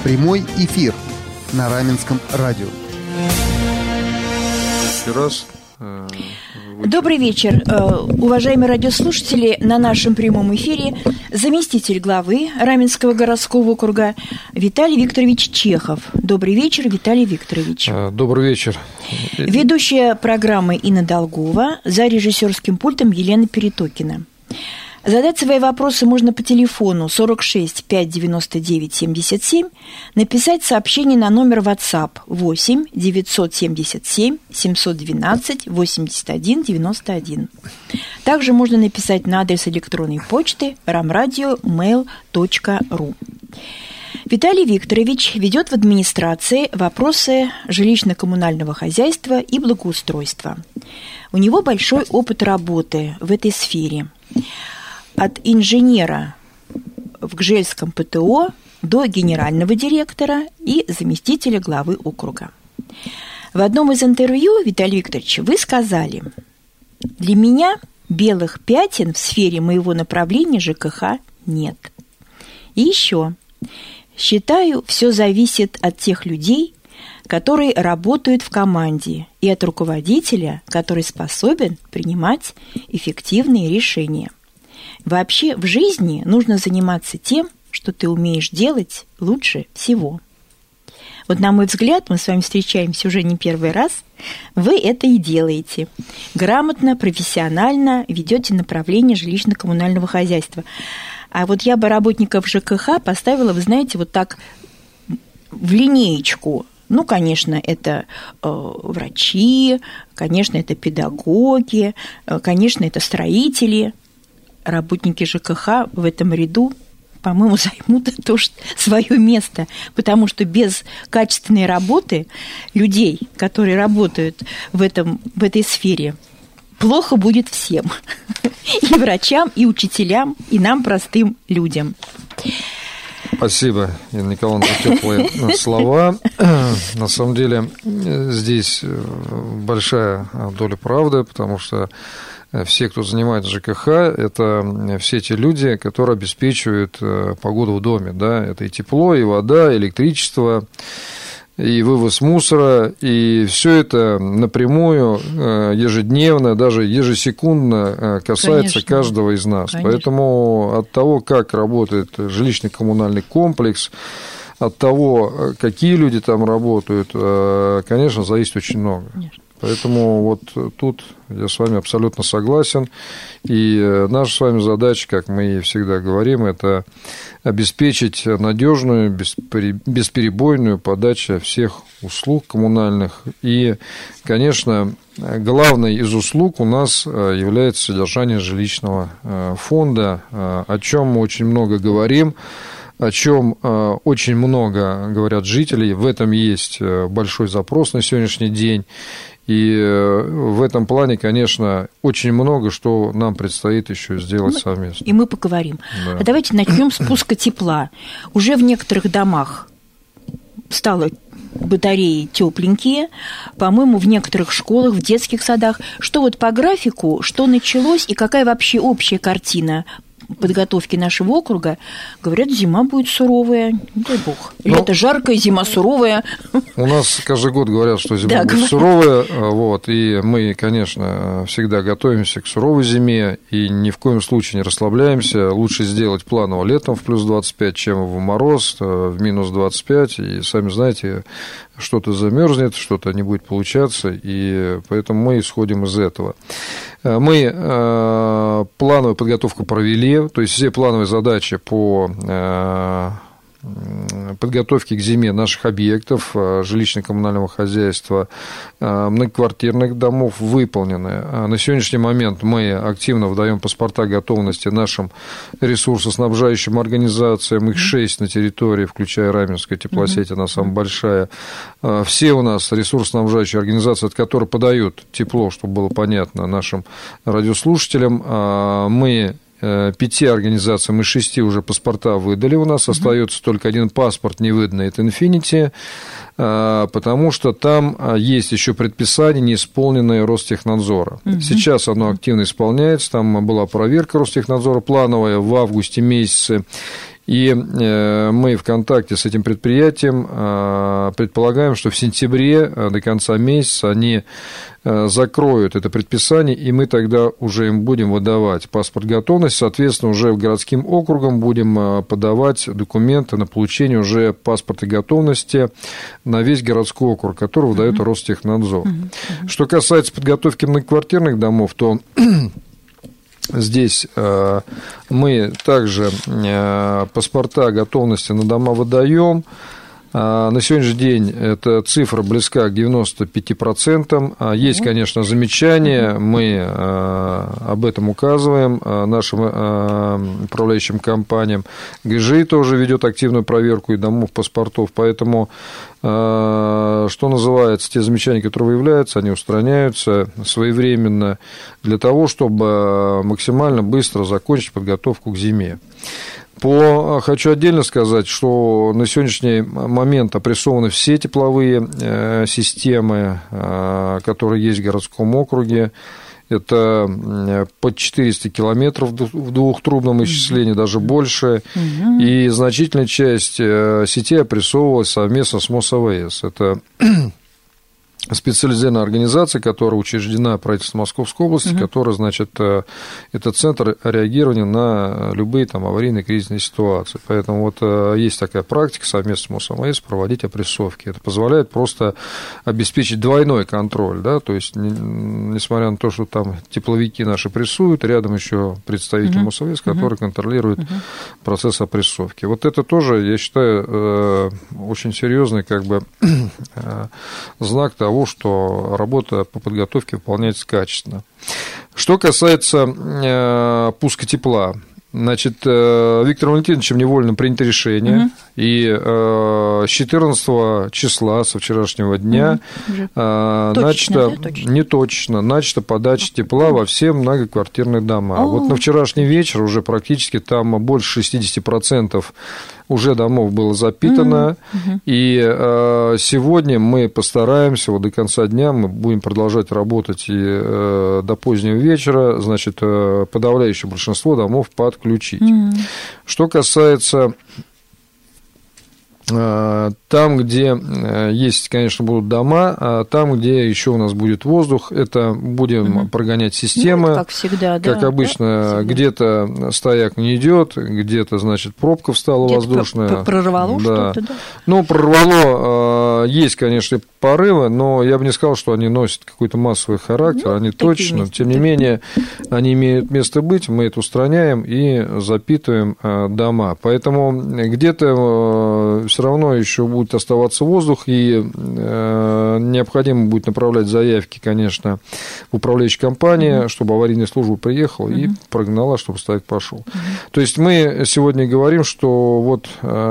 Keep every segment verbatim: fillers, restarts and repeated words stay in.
Прямой эфир на Раменском радио. Еще раз. Добрый вечер, уважаемые радиослушатели. На нашем прямом эфире заместитель главы Раменского городского округа Виталий Викторович Чехов. Добрый вечер, Виталий Викторович. Добрый вечер. Ведущая программы Инна Долгова, за режиссерским пультом Елена Перетокина. Задать свои вопросы можно по телефону сорок шесть пятьсот девяносто девять семьдесят семь, написать сообщение на номер WhatsApp восемь девятьсот семьдесят семь семьсот двенадцать восемьдесят один девяносто один. Также можно написать на адрес электронной почты рамрадио мэйл точка ру. Виталий Викторович ведет в администрации вопросы жилищно-коммунального хозяйства и благоустройства. У него большой опыт работы в этой сфере. От инженера в Гжельском ПТО до генерального директора и заместителя главы округа. В одном из интервью, Виталий Викторович, вы сказали: «Для меня белых пятен в сфере моего направления ЖКХ нет. И еще, считаю, все зависит от тех людей, которые работают в команде, и от руководителя, который способен принимать эффективные решения. Вообще в жизни нужно заниматься тем, что ты умеешь делать лучше всего». Вот, на мой взгляд, мы с вами встречаемся уже не первый раз, вы это и делаете. Грамотно, профессионально ведете направление жилищно-коммунального хозяйства. А вот я бы работников ЖКХ поставила, вы знаете, вот так в линеечку. Ну, конечно, это э, врачи, конечно, это педагоги, э, конечно, это строители. Работники ЖКХ в этом ряду, по-моему, займут тоже свое место, потому что без качественной работы людей, которые работают в, этом, в этой сфере, плохо будет всем. И врачам, и учителям, и нам, простым людям. Спасибо, Инна Николаевна, за теплые слова. На самом деле здесь большая доля правды, потому что все, кто занимается ЖКХ, это все те люди, которые обеспечивают погоду в доме. Да? Это и тепло, и вода, и электричество, и вывоз мусора, и все это напрямую, ежедневно, даже ежесекундно касается Конечно. Каждого из нас. Конечно. Поэтому от того, как работает жилищно-коммунальный комплекс, от того, какие люди там работают, конечно, зависит очень много. Конечно. Поэтому вот тут я с вами абсолютно согласен. И наша с вами задача, как мы и всегда говорим, это обеспечить надежную, бесперебойную подачу всех услуг коммунальных. И, конечно, главной из услуг у нас является содержание жилищного фонда, о чем мы очень много говорим, о чем очень много говорят жители. В этом есть большой запрос на сегодняшний день. И в этом плане, конечно, очень много, что нам предстоит еще сделать совместно. И мы поговорим. Да. А давайте начнем с пуска тепла. Уже в некоторых домах стало батареи тепленькие, по-моему, в некоторых школах, в детских садах. Что вот по графику, что началось и какая вообще общая картина подготовки нашего округа? Говорят, зима будет суровая, не дай бог. Лето ну, жаркое, зима суровая. У нас каждый год говорят, что зима да, будет говорят. суровая, вот, и мы, конечно, всегда готовимся к суровой зиме и ни в коем случае не расслабляемся. Лучше сделать планово летом в плюс двадцать пять, чем в мороз, в минус двадцать пять, и сами знаете, что-то замерзнет, что-то не будет получаться, и поэтому мы исходим из этого. Мы плановую подготовку провели, то есть все плановые задачи по подготовки к зиме наших объектов жилищно-коммунального хозяйства, многоквартирных домов выполнены. На сегодняшний момент мы активно выдаем паспорта готовности нашим ресурсоснабжающим организациям. Их шесть на территории, включая Раменская теплосеть, она самая большая. Все у нас ресурсоснабжающие организации, от которых подают тепло, чтобы было понятно нашим радиослушателям. Мы пяти организациям из шести уже паспорта выдали у нас, остается только один паспорт невыданный, это Infinity, потому что там есть еще предписание, не исполненное Ростехнадзора. Угу. Сейчас оно активно исполняется, там была проверка Ростехнадзора плановая в августе месяце, И мы в контакте с этим предприятием предполагаем, что в сентябре до конца месяца они закроют это предписание, и мы тогда уже им будем выдавать паспорт готовности. Соответственно, уже городским округам будем подавать документы на получение уже паспорта готовности на весь городской округ, который выдает uh-huh. Ростехнадзор. Uh-huh. Uh-huh. Что касается подготовки многоквартирных домов, то здесь мы также паспорта готовности на дома выдаем. На сегодняшний день эта цифра близка к девяноста пяти процентам. Есть, конечно, замечания, мы об этом указываем нашим управляющим компаниям. ГЖИ тоже ведет активную проверку и домов паспортов, поэтому, что называется, те замечания, которые выявляются, они устраняются своевременно для того, чтобы максимально быстро закончить подготовку к зиме. По, хочу отдельно сказать, что на сегодняшний момент опрессованы все тепловые э, системы, э, которые есть в городском округе. Это под четыреста километров в двухтрубном исчислении, даже больше. Угу. И значительная часть сетей опрессовывалась совместно с МОСАВС. Это специализированная организация, которая учреждена правительством Московской области, uh-huh. которая, значит, это центр реагирования на любые там аварийные кризисные ситуации. Поэтому вот есть такая практика совместно с МОСАВС проводить опрессовки. Это позволяет просто обеспечить двойной контроль, да, то есть, несмотря на то, что там тепловики наши прессуют, рядом еще представитель uh-huh. МОСАВС, который uh-huh. контролирует uh-huh. процесс опрессовки. Вот это тоже, я считаю, очень серьезный как бы знак того, что работа по подготовке выполняется качественно. Что касается э, пуска тепла, значит, э, Виктором Валентиновичем Невольным принято решение, угу. и э, с четырнадцатого числа, со вчерашнего дня, угу. э, начато, да, точно? не точно, начата подача тепла во все многоквартирные дома. О-о-о. Вот на вчерашний вечер уже практически там больше шестьдесят процентов уже домов было запитано, mm-hmm. и э, сегодня мы постараемся, вот до конца дня мы будем продолжать работать и э, до позднего вечера, значит, э, подавляющее большинство домов подключить. Mm-hmm. Что касается там, где есть, конечно, будут дома, а там, где еще у нас будет воздух, это будем угу. прогонять системы. Ну, как всегда, да. Как обычно, да, где-то стояк не идет, где-то, значит, пробка встала где-то воздушная. Прорвало да. что-то, да? Ну, прорвало, есть, конечно, порывы, но я бы не сказал, что они носят какой-то массовый характер, ну, они точно, места, тем не такие. менее, они имеют место быть, мы это устраняем и запитываем дома. Поэтому где-то все равно еще будет оставаться воздух, и э, необходимо будет направлять заявки, конечно, в управляющую компанию, mm-hmm. чтобы аварийная служба приехала mm-hmm. и прогнала, чтобы стояк пошел. Mm-hmm. То есть мы сегодня говорим, что вот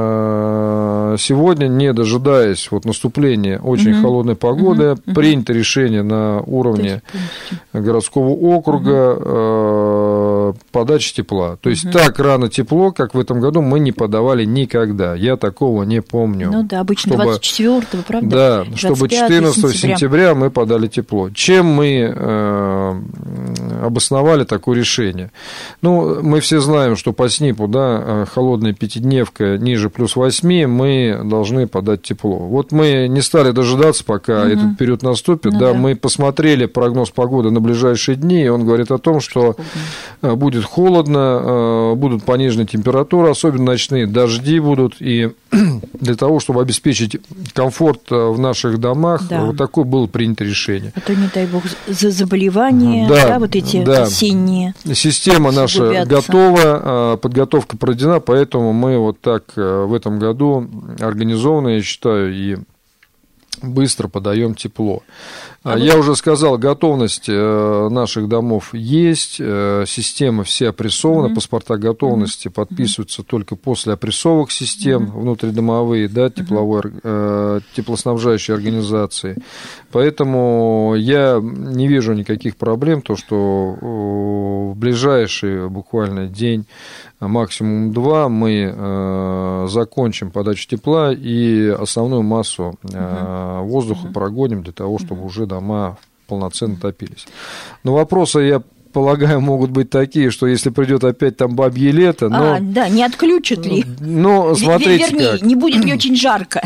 э, сегодня, не дожидаясь вот наступления очень mm-hmm. холодной погоды, mm-hmm. принято решение на уровне городского округа mm-hmm. э, подачи тепла. То есть mm-hmm. так рано тепло, как в этом году, мы не подавали никогда. Я такого не помню. Ну да, обычно чтобы, двадцать четвёртого, правда? Да, чтобы четырнадцатого сентября мы подали тепло. Чем мы э, обосновали такое решение? Ну, мы все знаем, что по СНИПу, да, холодная пятидневка ниже плюс восьми, мы должны подать тепло. Вот мы не стали дожидаться, пока угу. этот период наступит, ну, да, да, мы посмотрели прогноз погоды на ближайшие дни, и он говорит о том, что холодно. будет холодно, будут пониженные температуры, особенно ночные дожди будут, и для того, чтобы обеспечить комфорт в наших домах, да. вот такое было принято решение. А то, не дай бог, за заболевания, да, да, вот эти да. осенние. Система наша готова, подготовка проведена, поэтому мы вот так в этом году организованно, я считаю, и быстро подаем тепло. А Я вот... уже сказал, готовность наших домов есть, система все опрессована, mm-hmm. паспорта готовности mm-hmm. подписываются mm-hmm. только после опрессовок систем mm-hmm. внутридомовые, да, тепловой, mm-hmm. теплоснабжающей организации. Поэтому я не вижу никаких проблем, то, что в ближайший буквально день, максимум два, мы закончим подачу тепла и основную массу mm-hmm. воздуха mm-hmm. прогоним для того, чтобы mm-hmm. уже дома полноценно топились. Но вопроса я полагаю, могут быть такие, что если придет опять там бабье лето... Но... А, да, не отключат ли? Ну, смотрите Вернее, как. не будет ли очень жарко?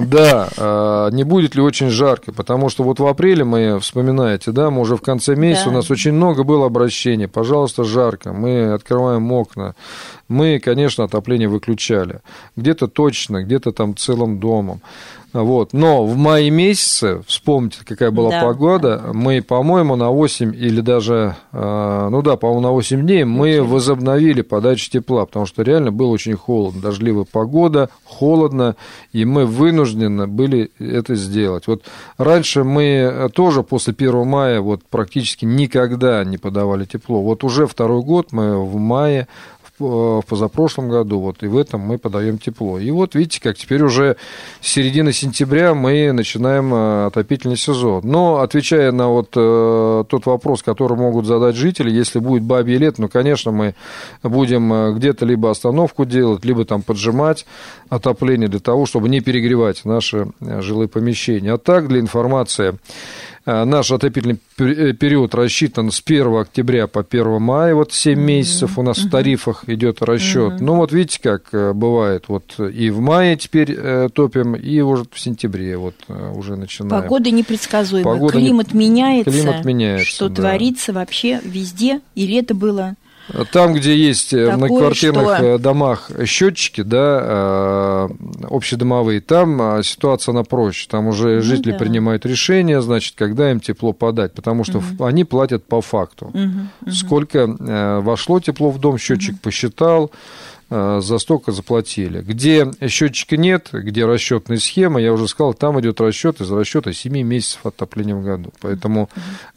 Да, не будет ли очень жарко, потому что вот в апреле мы, вспоминаете, да, мы уже в конце месяца, да. У нас очень много было обращений, пожалуйста, жарко, мы открываем окна, мы, конечно, отопление выключали, где-то точно, где-то там целым домом. Вот. Но в мае месяце, вспомните, какая была да, погода, да. мы, по-моему, на восемь или даже, ну да, по-моему, на восемь дней мы okay. возобновили подачу тепла, потому что реально было очень холодно, дождливая погода, холодно, и мы вынуждены были это сделать. Вот раньше мы тоже после первого мая вот практически никогда не подавали тепло. Вот уже второй год мы в мае, в позапрошлом году, вот, и в этом мы подаем тепло. И вот видите, как теперь уже с середины сентября мы начинаем отопительный сезон. Но, отвечая на вот тот вопрос, который могут задать жители, если будет бабье лето, ну, конечно, мы будем где-то либо остановку делать, либо там поджимать отопление для того, чтобы не перегревать наши жилые помещения. А так, для информации, наш отопительный период рассчитан с первого октября по первого мая, вот семь месяцев у нас в тарифах идет расчет. Mm-hmm. Ну, вот видите, как бывает, вот и в мае теперь топим, и уже в сентябре вот уже начинаем. Погода непредсказуемая, Погода климат, не... меняется, климат меняется, что да. творится вообще везде, и лето было... Там, где есть такое, в многоквартирных что... домах счетчики, да, общедомовые, там ситуация она проще. Там уже ну, жители да. принимают решение, значит, когда им тепло подать, потому что угу. они платят по факту. Угу, угу. Сколько вошло тепло в дом, счетчик угу. посчитал, за столько заплатили. Где счетчика нет, где расчетная схема, я уже сказал, там идет расчет из расчета семи месяцев отопления в году. Поэтому,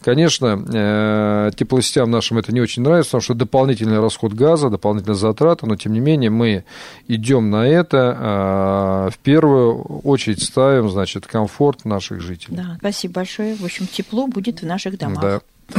конечно, теплосетям нашим это не очень нравится, потому что дополнительный расход газа, дополнительные затраты, но тем не менее мы идем на это, в первую очередь ставим, значит, комфорт наших жителей. Да, спасибо большое. В общем, тепло будет в наших домах. Да.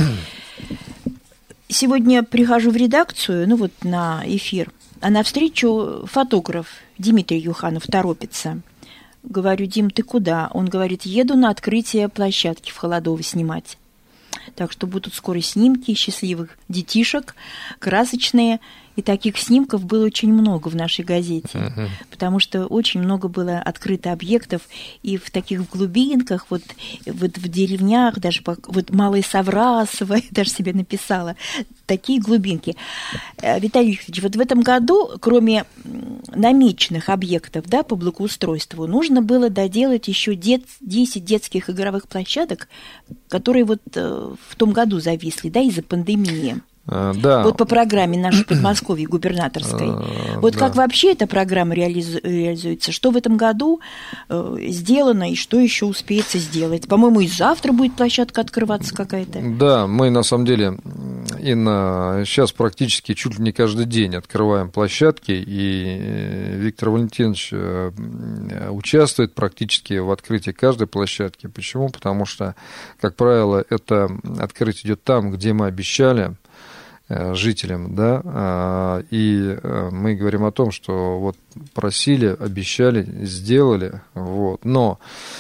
Сегодня прихожу в редакцию, ну вот на эфир, а навстречу фотограф Дмитрий Юханов торопится. Говорю: Дим, ты куда? Он говорит: еду на открытие площадки в Холодово снимать. Так что будут скоро снимки счастливых детишек, красочные. И таких снимков было очень много в нашей газете, uh-huh. потому что очень много было открыто объектов, и в таких глубинках, вот, вот в деревнях, даже вот Малое Саврасово, я даже себе написала, такие глубинки. Виталий Викторович, вот в этом году, кроме намеченных объектов, да, по благоустройству, нужно было доделать еще десять детских игровых площадок, которые вот в том году зависли, да, из-за пандемии. Да. Вот по программе нашей Подмосковья губернаторской. Вот да. Как вообще эта программа реализу- реализуется? Что в этом году э, сделано и что еще успеется сделать? По-моему, и завтра будет площадка открываться какая-то. Да, мы на самом деле, Инна, сейчас практически чуть ли не каждый день открываем площадки, и Виктор Валентинович участвует практически в открытии каждой площадки. Почему? Потому что, как правило, это открытие идет там, где мы обещали жителям, да, и мы говорим о том, что вот просили, обещали, сделали, вот, но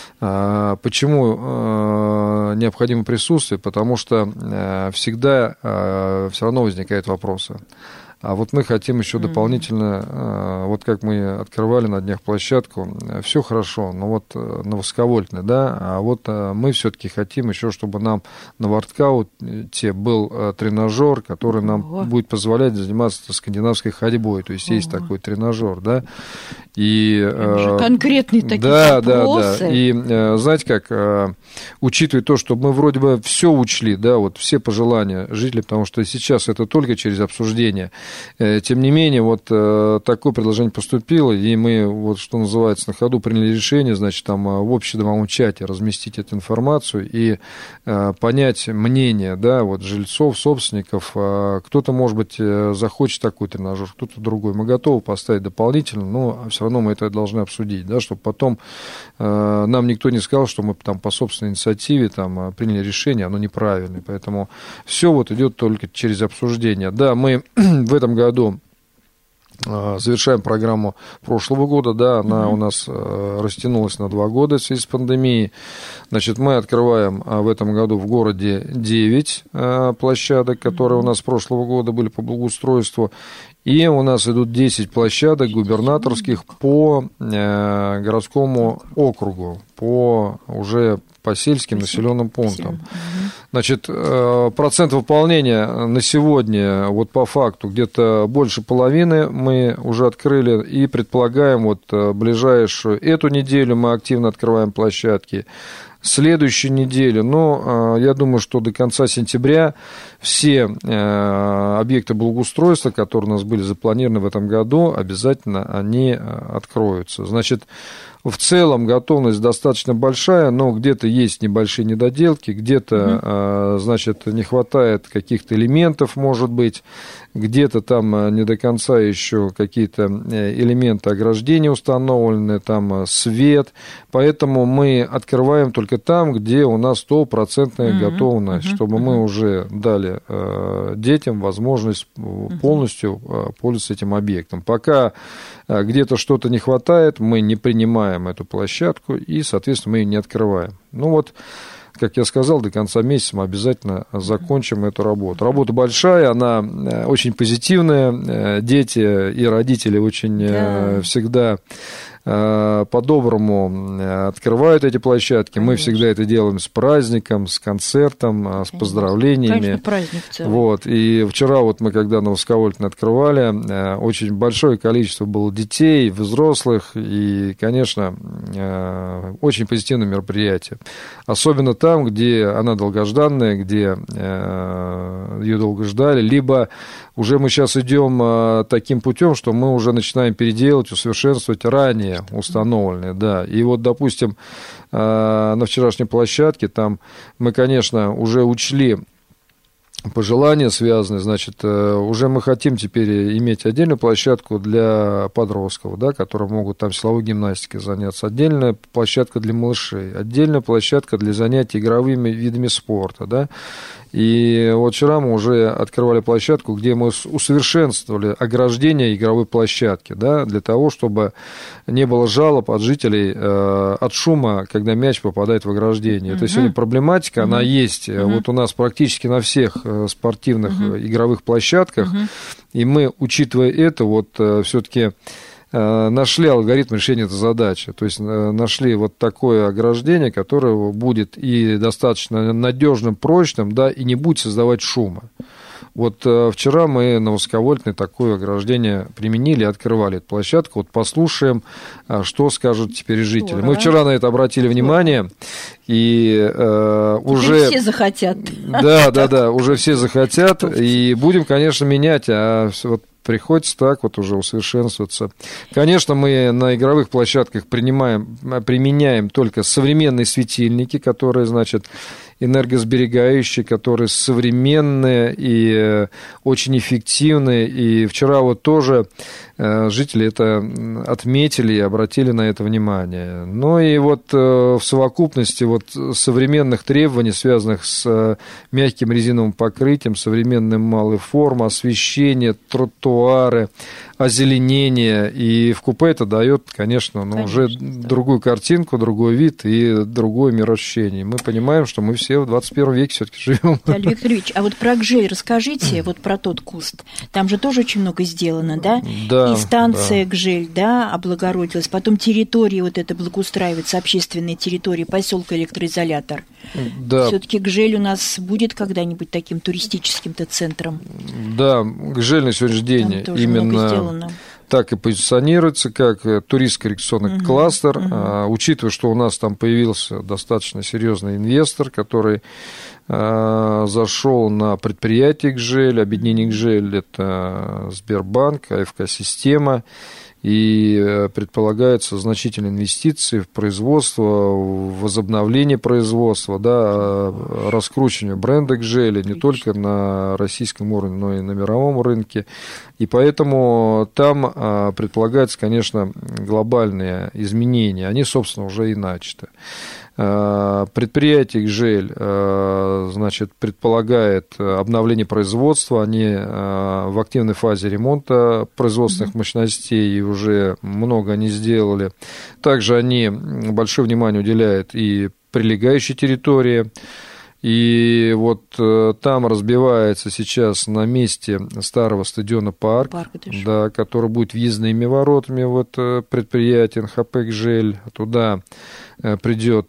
почему необходимо присутствие? Потому что всегда все равно возникают вопросы. А вот мы хотим еще дополнительно, вот как мы открывали на днях площадку, все хорошо, но вот на высоковольтной, да, а вот мы все-таки хотим еще, чтобы нам на воркауте был тренажер, который нам Ого. будет позволять заниматься скандинавской ходьбой, то есть Ого. есть такой тренажер, да. И, конкретные такие да, вопросы. Да, да, и знаете как, учитывая то, что мы вроде бы все учли, да, вот все пожелания жителей, потому что сейчас это только через обсуждение. Тем не менее, вот такое предложение поступило, и мы, вот, что называется, на ходу приняли решение, значит, там в общедомовом чате разместить эту информацию и понять мнение, да, вот, жильцов, собственников. Кто-то, может быть, захочет такой тренажер, кто-то другой. Мы готовы поставить дополнительно, но все равно мы это должны обсудить, да, чтобы потом нам никто не сказал, что мы там по собственной инициативе там приняли решение, оно неправильное. Поэтому все вот идет только через обсуждение. Да, мы в этом году завершаем программу прошлого года, да, она mm-hmm. у нас растянулась на два года в связи с пандемией. Значит, мы открываем в этом году в городе девять площадок, которые mm-hmm. у нас с прошлого года были по благоустройству, и у нас идут десять площадок губернаторских по городскому округу, по уже по сельским населенным пунктам. Значит, процент выполнения на сегодня, вот по факту, где-то больше половины мы уже открыли, и предполагаем, вот ближайшую эту неделю мы активно открываем площадки. Следующую неделю, но я думаю, что до конца сентября все объекты благоустройства, которые у нас были запланированы в этом году, обязательно они откроются. Значит, в целом готовность достаточно большая, но где-то есть небольшие недоделки, где-то, mm-hmm. значит, не хватает каких-то элементов, может быть, где-то там не до конца еще какие-то элементы ограждения установлены, там свет, поэтому мы открываем только там, где у нас стопроцентная mm-hmm. готовность, mm-hmm. чтобы mm-hmm. мы уже дали детям возможность mm-hmm. полностью пользоваться этим объектом. Пока где-то что-то не хватает, мы не принимаем эту площадку и, соответственно, мы ее не открываем. Ну вот, как я сказал, до конца месяца мы обязательно закончим эту работу. Работа большая, она очень позитивная, дети и родители очень да. всегда по-доброму открывают эти площадки. Конечно. Мы всегда это делаем с праздником, с концертом, Конечно. С поздравлениями. Конечно, праздник целый. Вот. И вчера вот мы, когда на Высоковольтной открывали, очень большое количество было детей, взрослых, и, конечно, очень позитивное мероприятие. Особенно там, где она долгожданная, где ее долго ждали, либо уже мы сейчас идем таким путем, что мы уже начинаем переделывать, усовершенствовать ранее установленные, да. И вот, допустим, на вчерашней площадке там мы, конечно, уже учли пожелания связаны, значит, уже мы хотим теперь иметь отдельную площадку для подростков, да, которые могут там силовой гимнастикой заняться, отдельная площадка для малышей, отдельная площадка для занятий игровыми видами спорта, да. И вот вчера мы уже открывали площадку, где мы усовершенствовали ограждение игровой площадки, да, для того, чтобы не было жалоб от жителей э, от шума, когда мяч попадает в ограждение. Mm-hmm. Это сегодня проблематика, mm-hmm. она есть mm-hmm. вот у нас практически на всех спортивных mm-hmm. игровых площадках, mm-hmm. и мы, учитывая это, вот все-таки нашли алгоритм решения этой задачи. То есть нашли вот такое ограждение, которое будет и достаточно надежным, прочным, да, и не будет создавать шума. Вот вчера мы на Высоковольтной такое ограждение применили, открывали эту площадку. Вот послушаем, что скажут теперь жители. Здорово. Мы вчера на это обратили Здорово. внимание, и э, уже... все захотят. Да, да, да, уже все захотят, и будем, конечно, менять, а вот приходится так вот уже усовершенствоваться. Конечно, мы на игровых площадках принимаем, применяем только современные светильники, которые, значит, энергосберегающие, которые современные и очень эффективные. И вчера вот тоже жители это отметили и обратили на это внимание. Ну и вот в совокупности вот современных требований, связанных с мягким резиновым покрытием, современной малой формы, освещение, тротуары, озеленение, и в купе это дает, конечно, ну, конечно, уже да. другую картинку, другой вид и другое мироощущение. Мы понимаем, что мы все в двадцать первом веке все-таки живем. Виталий Викторович, а вот про Гжель расскажите, вот про тот куст. Там же тоже очень много сделано, да? Да. И станция да. Гжель, да, облагородилась. Потом территория вот эта благоустраивается, общественная территория, поселка Электроизолятор. Да. Все-таки Гжель у нас будет когда-нибудь таким туристическим-то центром? Да, Гжель на сегодняшний день именно так и позиционируется, как туристско-рекреационный uh-huh, кластер, uh-huh. А, учитывая, что у нас там появился достаточно серьезный инвестор, который а, зашел на предприятие Гжель, объединение Гжель, это Сбербанк, АФК-система, и предполагаются значительные инвестиции в производство, в возобновление производства, да, раскручивание бренда Гжели не только на российском уровне, но и на мировом рынке. И поэтому там предполагаются, конечно, глобальные изменения. Они, собственно, уже и начаты. Предприятие «Икжель», значит, предполагает обновление производства. Они в активной фазе ремонта производственных мощностей, и уже много они сделали. Также они большое внимание уделяют и прилегающей территории. И вот там разбивается сейчас на месте старого стадиона парк, парк да, который будет въездными воротами вот, предприятия эн ха пэ «Икжель». Туда придет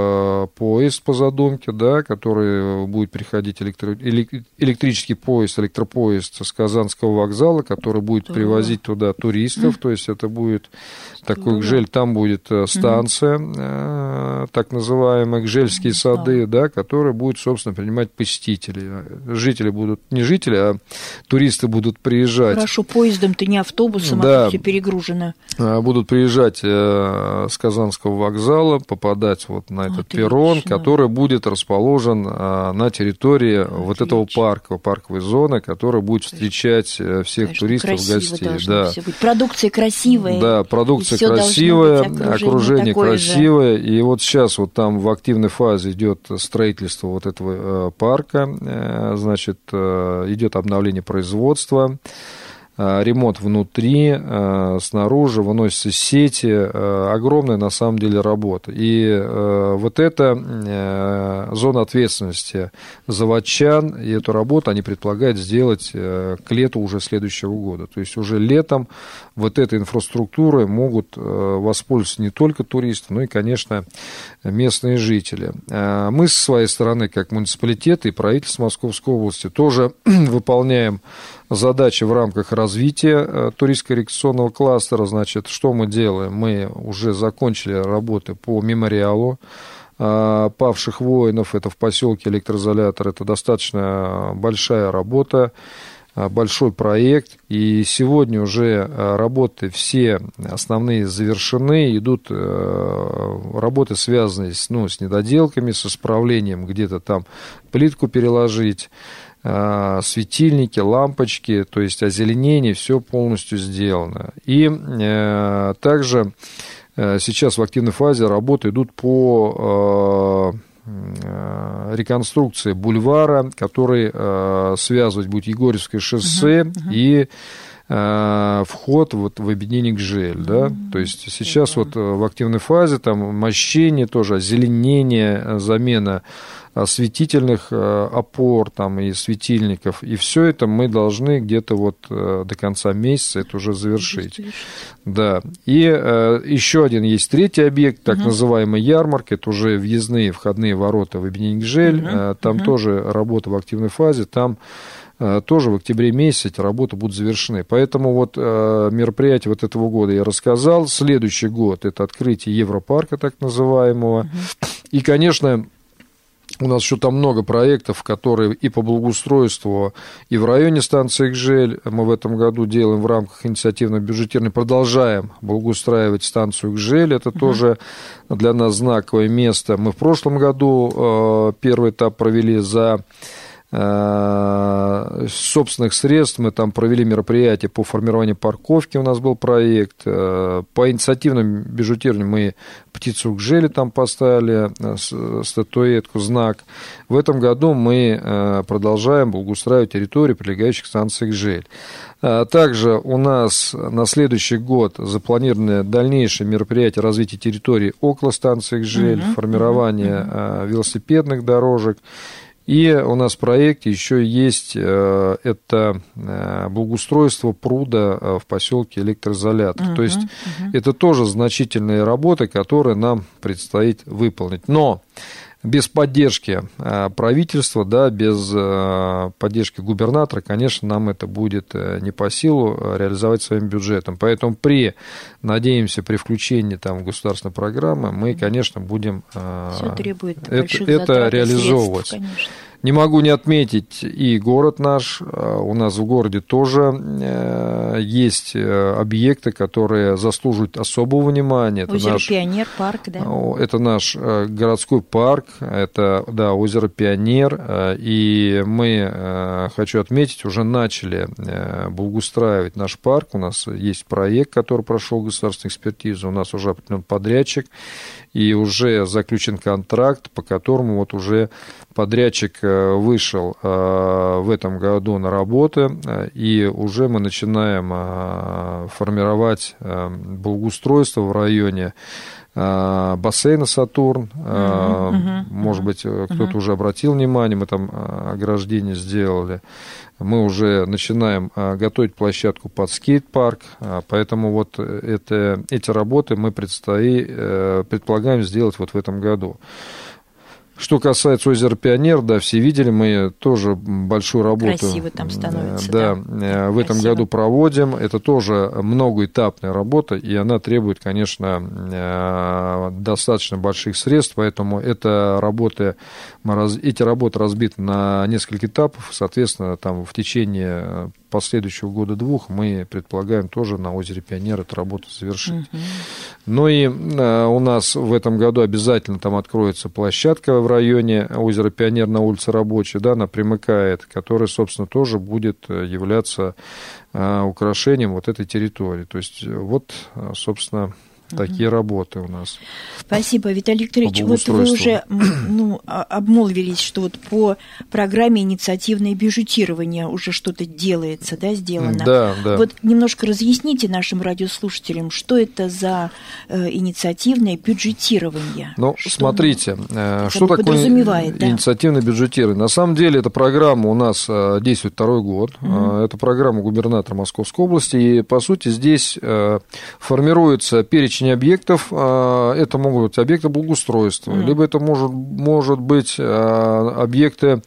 поезд по задумке, да, который будет приходить электро... электрический поезд, электропоезд с Казанского вокзала, который будет да. привозить туда туристов, то есть это будет такой «Икжель», там будет станция, угу. так называемые «Икжельские сады», да, которые будут, собственно, принимать посетителей. Жители будут, не жители, а туристы будут приезжать. Хорошо, поездом-то не автобусом, да, а все перегружено. Будут приезжать с Казанского вокзала, попадать вот на этот Отлично. перрон, который будет расположен на территории Отлично. вот этого парка, парковой зоны, которая будет встречать всех Конечно, туристов, гостей. Да. Быть. Продукция красивая. Да, продукция красивая, окружение, окружение красивое. Же. И вот сейчас вот там в активной фазе идет строительство вот этого парка, значит, идет обновление производства, ремонт внутри, снаружи, выносятся сети, огромная на самом деле работа. И вот эта зона ответственности заводчан, и эту работу они предполагают сделать к лету уже следующего года. То есть уже летом вот этой инфраструктурой могут воспользоваться не только туристы, но и, конечно, местные жители. Мы со своей стороны, как муниципалитет и правительство Московской области, тоже выполняем задачи в рамках развития туристско-рекреационного кластера. Значит, что мы делаем? Мы уже закончили работы по мемориалу павших воинов. Это в поселке Электроизолятор. Это достаточно большая работа, большой проект. И сегодня уже работы все основные завершены. Идут работы, связанные с, ну, с недоделками, с исправлением, где-то там плитку переложить, светильники, лампочки, то есть озеленение, все полностью сделано. И э, также э, сейчас в активной фазе работы идут по э, реконструкции бульвара, который э, связывать будет Егорьевское шоссе uh-huh, uh-huh. и э, вход вот в объединение «Икжель». Uh-huh. Да? То есть сейчас uh-huh. вот в активной фазе там мощение, тоже озеленение, замена осветительных опор там, и светильников, и все это мы должны где-то вот до конца месяца это уже завершить. Да. И э, еще один есть третий объект, так uh-huh. называемый ярмарка, это уже въездные входные ворота в объединение «Икжель», uh-huh. там uh-huh. тоже работа в активной фазе, там э, тоже в октябре месяце эти работы будут завершены. Поэтому вот э, мероприятие вот этого года я рассказал. Следующий год это открытие Европарка, так называемого. Uh-huh. И, конечно, у нас еще там много проектов, которые и по благоустройству, и в районе станции «Икжель» мы в этом году делаем в рамках инициативного бюджетирования, продолжаем благоустраивать станцию «Икжель». Это uh-huh. тоже для нас знаковое место. Мы в прошлом году э, первый этап провели за собственных средств, мы там провели мероприятие по формированию парковки, у нас был проект, по инициативному бюджетированию мы птицу «Икжели» там поставили, статуэтку, знак. В этом году мы продолжаем благоустраивать территорию, прилегающих к станции «Икжель». Также у нас на следующий год запланированы дальнейшие мероприятия развития территории около станции «Икжель», uh-huh, формирование uh-huh. велосипедных дорожек. И у нас в проекте еще есть это благоустройство пруда в поселке Электроизолятор. Uh-huh, То есть uh-huh. это тоже значительные работы, которые нам предстоит выполнить. Но без поддержки правительства, да, без поддержки губернатора, конечно, нам это будет не по силу реализовать своим бюджетом. Поэтому при, надеемся, при включении там, в государственной программы мы, конечно, будем Все требует это, это реализовывать. Средств, Не могу не отметить и город наш. У нас в городе тоже есть объекты, которые заслуживают особого внимания. Это озеро наш, Пионер, парк, да? Это наш городской парк, это, да, озеро Пионер. И мы, хочу отметить, уже начали благоустраивать наш парк. У нас есть проект, который прошел государственную экспертизу. У нас уже определен подрядчик. И уже заключен контракт, по которому вот уже подрядчик вышел в этом году на работы, и уже мы начинаем формировать благоустройство в районе бассейна «Сатурн». Uh-huh, uh-huh, Может быть, кто-то uh-huh. уже обратил внимание, мы там ограждение сделали. Мы уже начинаем готовить площадку под скейт-парк, поэтому вот это, эти работы мы предстои, предполагаем сделать вот в этом году. Что касается озера Пионер, да, все видели, мы тоже большую работу красиво там становится, да, да, в этом красиво. году проводим. Это тоже многоэтапная работа, и она требует, конечно, достаточно больших средств, поэтому это работы, эти работы разбиты на несколько этапов, соответственно, там в течение последующего года-двух мы предполагаем тоже на озере Пионер эту работу завершить. Угу. Ну и у нас в этом году обязательно там откроется площадка в районе озера Пионер на улице Рабочей, да, она примыкает, которая, собственно, тоже будет являться украшением вот этой территории. То есть вот, собственно, такие угу. работы у нас. Спасибо, Виталий Викторович. Вот вы уже ну, обмолвились, что вот по программе инициативное бюджетирование уже что-то делается, да, сделано. Да, да. Вот немножко разъясните нашим радиослушателям, что это за э, инициативное бюджетирование. Ну, что смотрите, оно, что такое да? инициативное бюджетирование. На самом деле, эта программа у нас действует второй год. Угу. Это программа губернатора Московской области. И, по сути, здесь формируется перечень объектов, это могут быть объекты благоустройства, mm. либо это может, может быть объекты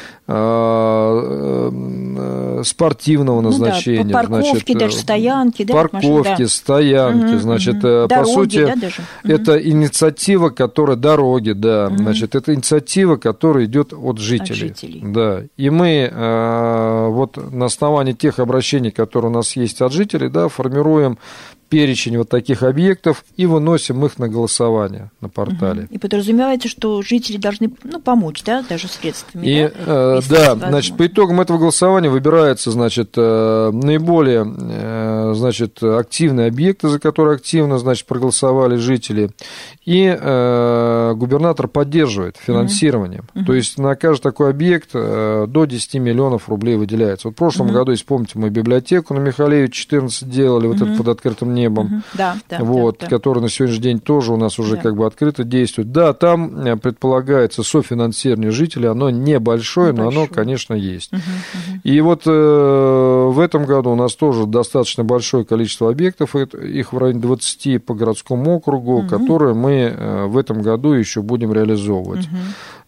спортивного назначения. Ну, да, парковки, значит, даже стоянки. Да, парковки, машин, да. стоянки. Mm-hmm, значит, mm-hmm. по Дороги, сути, да, даже? Это mm-hmm. инициатива, которая... Дороги, да. Mm-hmm. Значит, это инициатива, которая идет от жителей. От жителей. Да. И мы вот на основании тех обращений, которые у нас есть от жителей, да, формируем перечень вот таких объектов и выносим их на голосование на портале. Угу. И подразумевается, что жители должны, ну, помочь, да, даже средствами. И, да, э, да значит, по итогам этого голосования выбираются, значит, э, наиболее, э, значит, активные объекты, за которые активно, значит, проголосовали жители, и э, губернатор поддерживает финансированием. Угу. То есть на каждый такой объект э, до десяти миллионов рублей выделяется. Вот в прошлом угу. году, если помните, мы библиотеку на Михалевича четырнадцать делали, угу. вот это под открытым небом. Небом, да, да, вот, да, да. который на сегодняшний день тоже у нас уже да. как бы открыто действует. Да, там предполагается софинансирование жителей, оно небольшое, небольшое. но оно, конечно, есть. Угу, угу. И вот э, в этом году у нас тоже достаточно большое количество объектов, их в районе двадцати по городскому округу, угу. которые мы э, в этом году еще будем реализовывать. Угу.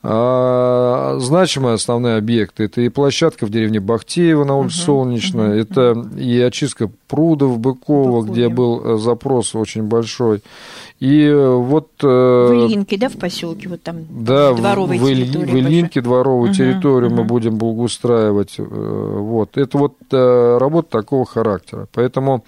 А, значимые основные объекты – это и площадка в деревне Бахтеево на улице uh-huh, Солнечная, uh-huh, это uh-huh. и очистка прудов Быкова, Быкове. Где был запрос очень большой. И вот... В Ильинке, да, в поселке, вот там да, дворовая в, территория. В Ильинке дворовую uh-huh, территорию uh-huh. мы будем благоустраивать. Вот. Это вот работа такого характера. Поэтому...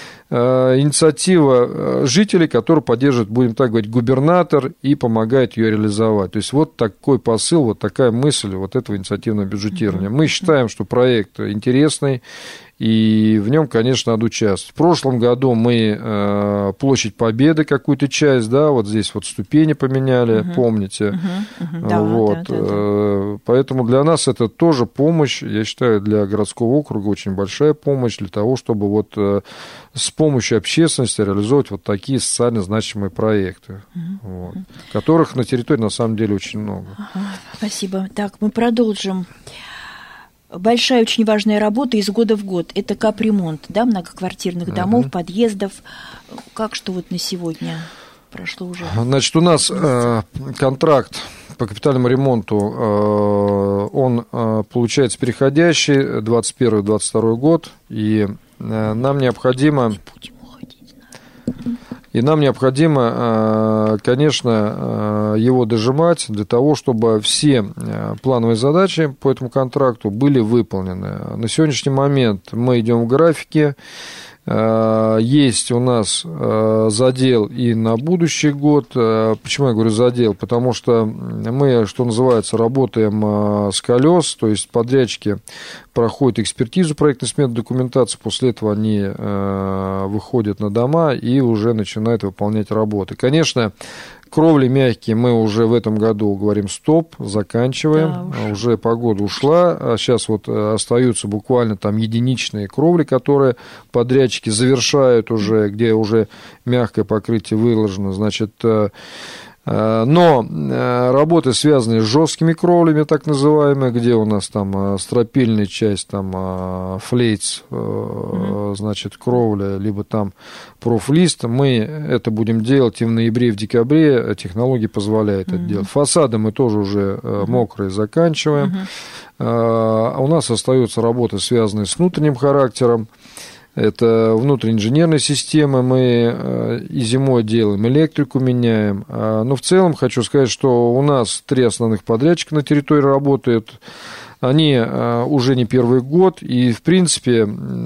инициатива жителей, которую поддерживает, будем так говорить, губернатор и помогает ее реализовать. То есть вот такой посыл, вот такая мысль вот этого инициативного бюджетирования. Мы считаем, что проект интересный, и в нем, конечно, надо участвовать. В прошлом году мы э, Площадь Победы какую-то часть, да, вот здесь вот ступени поменяли, uh-huh. помните. Uh-huh. Uh-huh. Да, вот. да, да, да. Поэтому для нас это тоже помощь, я считаю, для городского округа очень большая помощь для того, чтобы вот э, с помощью общественности реализовывать вот такие социально значимые проекты, uh-huh. вот, которых на территории на самом деле очень много. Uh-huh. Спасибо. Так, мы продолжим. Большая, очень важная работа из года в год. Это капремонт, да, многоквартирных домов, uh-huh. подъездов. Как что вот на сегодня прошло уже? Значит, у нас э, контракт по капитальному ремонту, э, он э, получается переходящий, двадцать первый - двадцать второй год, и э, нам необходимо... И нам необходимо, конечно, его дожимать для того, чтобы все плановые задачи по этому контракту были выполнены. На сегодняшний момент мы идем в графике. Есть у нас задел и на будущий год. Почему я говорю задел? Потому что мы, что называется, работаем с колес, то есть подрядчики проходят экспертизу проектно-сметной документации, после этого они выходят на дома и уже начинают выполнять работы. Конечно, кровли мягкие мы уже в этом году говорим стоп, заканчиваем, да, уже погода ушла, а сейчас вот остаются буквально там единичные кровли, которые подрядчики завершают уже, где уже мягкое покрытие выложено, значит, но работы, связанные с жесткими кровлями, так называемые, где у нас там стропильная часть, там флейц, mm-hmm. значит, кровля, либо там профлист, мы это будем делать и в ноябре, и в декабре, технология позволяет mm-hmm. это делать. Фасады мы тоже уже mm-hmm. мокрые заканчиваем. Mm-hmm. А у нас остаются работы, связанные с внутренним характером. Это внутренние инженерные системы, мы и зимой делаем, электрику меняем. Но в целом хочу сказать, что у нас три основных подрядчика на территории работают. Они уже не первый год, и, в принципе,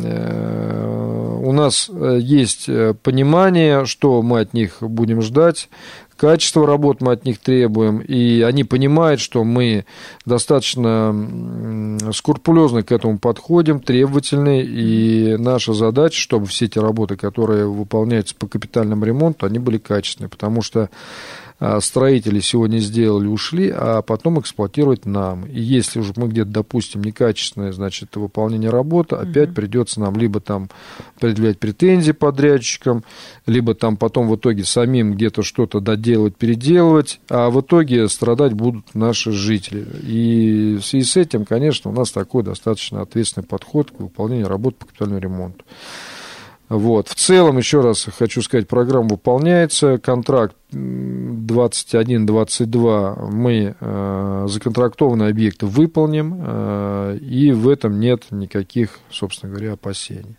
у нас есть понимание, что мы от них будем ждать, качество работ мы от них требуем, и они понимают, что мы достаточно скрупулезно к этому подходим, требовательны, и наша задача, чтобы все эти работы, которые выполняются по капитальному ремонту, они были качественные, потому что строители сегодня сделали, ушли, а потом эксплуатировать нам. И если уже мы где-то допустим некачественное, значит, выполнение работы, опять mm-hmm. придется нам либо там предъявлять претензии подрядчикам, либо там потом в итоге самим где-то что-то доделывать, переделывать, а в итоге страдать будут наши жители. И в связи с этим, конечно, у нас такой достаточно ответственный подход к выполнению работ по капитальному ремонту. Вот. В целом, еще раз хочу сказать, программа выполняется, контракт двадцать один двадцать два мы э, законтрактованные объекты выполним, э, и в этом нет никаких, собственно говоря, опасений.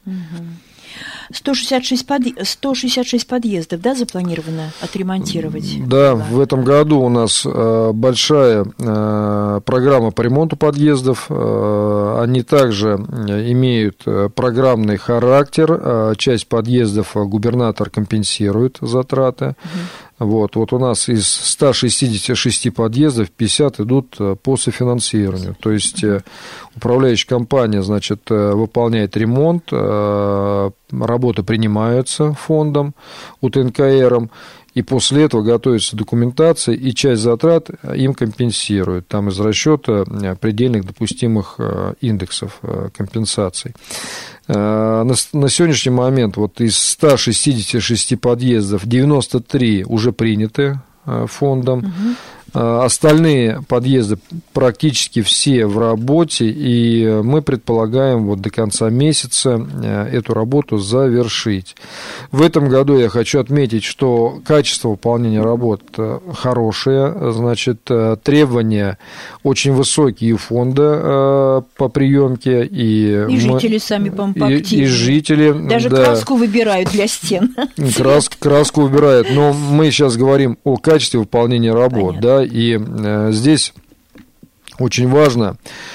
сто шестьдесят шесть, под... сто шестьдесят шесть подъездов, да, запланировано отремонтировать? Да, была. В этом году у нас большая программа по ремонту подъездов. Они также имеют программный характер. Часть подъездов губернатор компенсирует затраты. Угу. Вот, вот у нас из ста шестидесяти шести подъездов пятьдесят идут по софинансированию. То есть управляющая компания, значит, выполняет ремонт, работы принимаются фондом УТНКРом, и после этого готовится документация, и часть затрат им компенсируют, там из расчета предельных допустимых индексов компенсаций. На, на сегодняшний момент вот из ста шестидесяти шести подъездов девяносто три уже приняты фондом. Угу. Остальные подъезды практически все в работе, и мы предполагаем вот до конца месяца эту работу завершить. В этом году я хочу отметить, что качество выполнения работ хорошее, значит, требования очень высокие у фонда по приемке. И, и жители мы, сами, по-моему, поактивнее. И, и жители, даже да, краску выбирают для стен. Крас, краску выбирают, но мы сейчас говорим о качестве выполнения работ. Понятно. Да, и э, здесь очень важно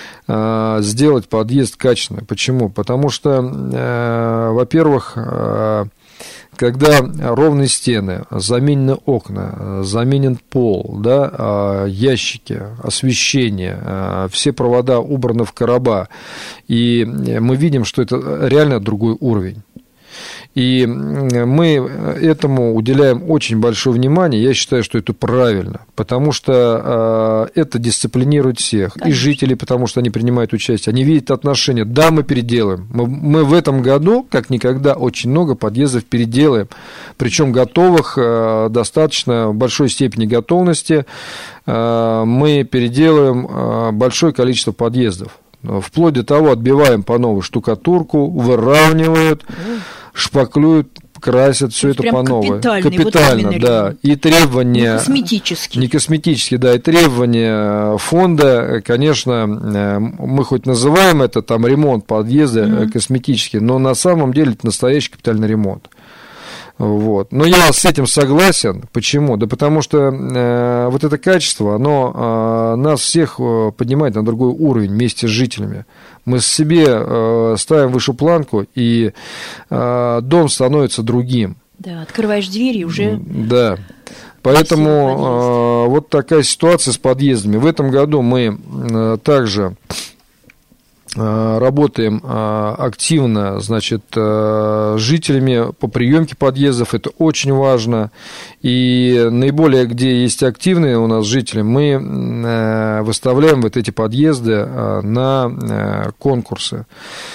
э, сделать подъезд качественный. Почему? Потому что, э, во-первых, э, когда ровные стены, заменены окна, заменен пол, да, ящики, освещение, все провода убраны в короба, и мы видим, что это реально другой уровень. И мы этому уделяем очень большое внимание. Я считаю, что это правильно, потому что это дисциплинирует всех. Конечно. И жителей, потому что они принимают участие, они видят отношения. Да, мы переделаем. Мы, мы в этом году, как никогда, очень много подъездов переделаем. Причем готовых, достаточно большой степени готовности. Мы переделаем большое количество подъездов. Вплоть до того, отбиваем по новой штукатурку, выравнивают, шпаклюют, красят, все это по новой. Капитально, вот да. И требования... Не косметические. Не косметические, да. И требования фонда, конечно, мы хоть называем это там ремонт подъезда mm-hmm. косметический, но на самом деле это настоящий капитальный ремонт. Вот. Но я с этим согласен. Почему? Да потому что э, вот это качество, оно э, нас всех поднимает на другой уровень вместе с жителями. Мы себе э, ставим выше планку, и э, дом становится другим. Да, открываешь двери и уже... Да. Поэтому э, вот такая ситуация с подъездами. В этом году мы э, также... работаем активно, значит, с жителями по приемке подъездов, это очень важно, и наиболее, где есть активные у нас жители, мы выставляем вот эти подъезды на конкурсы.